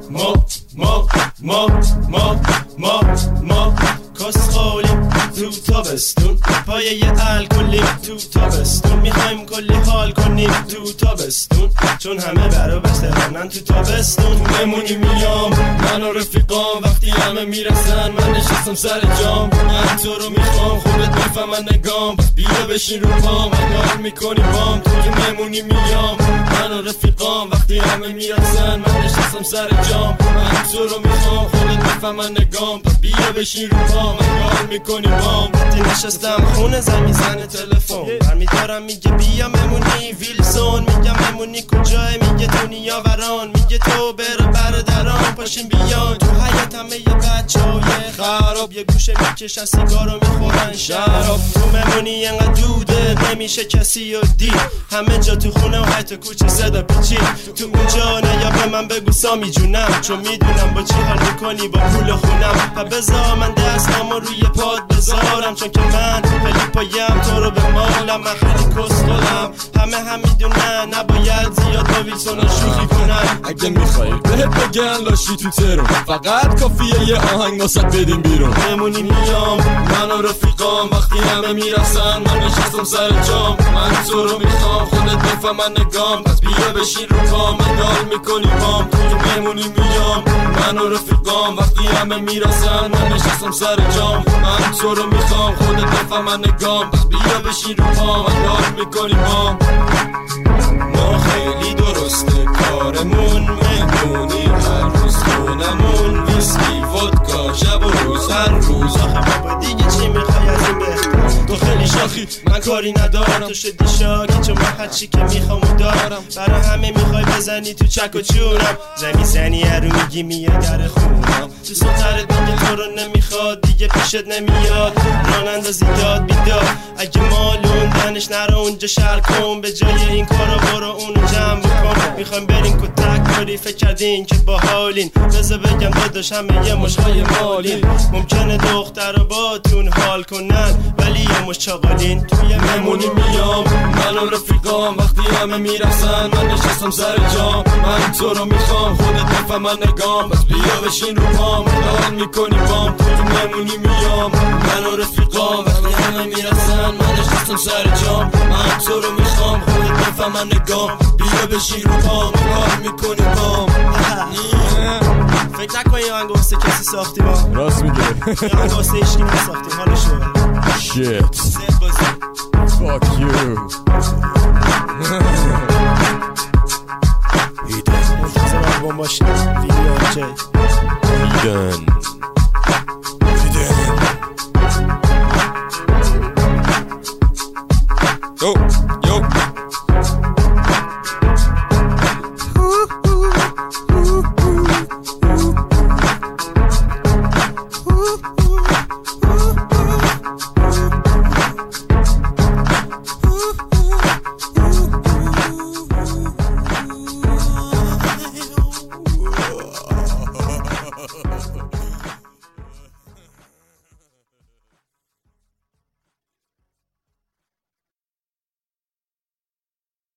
ما کسخالیم تو تابستون پایه الکلیم تو تابستون میخوایم کلی حال کنیم تو تابستون چون همه برابر تهرانن تو تابستون مهمونی میام من و رفیقام وقتی همه میرسن من نشستم سر جام من تو رو میخوام خودت میفهمن نگام بس بیا بشین رو پام انگار میکنی بام تو که مهمونی میام من و رفیقام وقتی همه میرسن من نشستم سر جام من تو رو میخوام خودت میفهمن نگام بس بیا بشین رو پام انگار میکنی بام وقتی نشستم خونه زنگ میزنه تلفن برمیدارم میگه بیا مهمونی ویلسون میگم مهمونی کجای میگه دنیا وران میگه تو برادران پاشین بیان تو حیاط همه یه بچهای خراب یه گوشه میکشن سیگارو میخورن شراب تو مهمونی انقدر دوده نمیشه کسی رو دید همه جا تو خونه و حتی کوچه صدا پیچید تو اونجا نیا به من بگو سامی جونم چون میدونم با چی حال میکنی با پول خونم و بذار من دستامو روی پاد بذارم چون که من خیلی پایم تو رو به مالم من خیلی کسخلم همه میدونن نباید زیاد با ویلسون شوخی کنن اگه میخوایی بهت بگن لاشی تو ترون فقط کافیه یه آهنگ واسه بدیم بیرون مهمونی میام من و رفیقام وقتی همه میرسن من نشستم سر جام من تو رو میخوام خودت بفهمن نگام پس بیا بشین رو پام انگار میکنی پام تو مهمونی میام من و رفیقام وقتی همه میرسن من نشستم سر جام من تو رو میخوام خودت بفهمن نگام پس بیا بشین رو پام انگار میکنی پام ما خیلی درسته کارمون مهمونی هر روز خونمون ویسکی ودکا شب و روز هر روز آخه بابا دیگه چی میخوای از این بهتر تو خیلی شاخی من کاری ندارم تو شدی شاکی چون من هرچی که میخوامو دارم برای همه میخوای بزنی تو چک و چونم زنی هرو میگی میاد در خونم تو سوترت میگه تو رو نمیخواد دیگه پیشت نمیاد ران اندازی داد بیداد اگه مالون دنش نرو اونجا شر کن به جای این کارا برو اونو جمع بکن میخوایم برین کتک کاری فکر کردین که باحالین بذار بگم داداش همه یه مشهای مالین ممکنه دختر با تون حال کنن ولی یه مش چاقالین توی مهمونی میام من و رفیقام وقتی همه میرسن من نشستم سر جام من تو رو میخوام خودت بفهمن نگام بس بیا بشین رو پام حال میکنی بام توی مهمونی میام من و رفیقام وقتی همه میرسن من نشستم سر جام من تو رو میخوام خودت بفهمن نگام بیا بشین رو پام حال میکنی بام فکر نکنی یه آهنگ واسه کسی ساختی ما راست میگه یه آهنگ واسه عشقی ما ساختیم حالشو Shit. Fuck you. منتظر آلبوم باشیم ویدیو چه Eden. Yo, yo.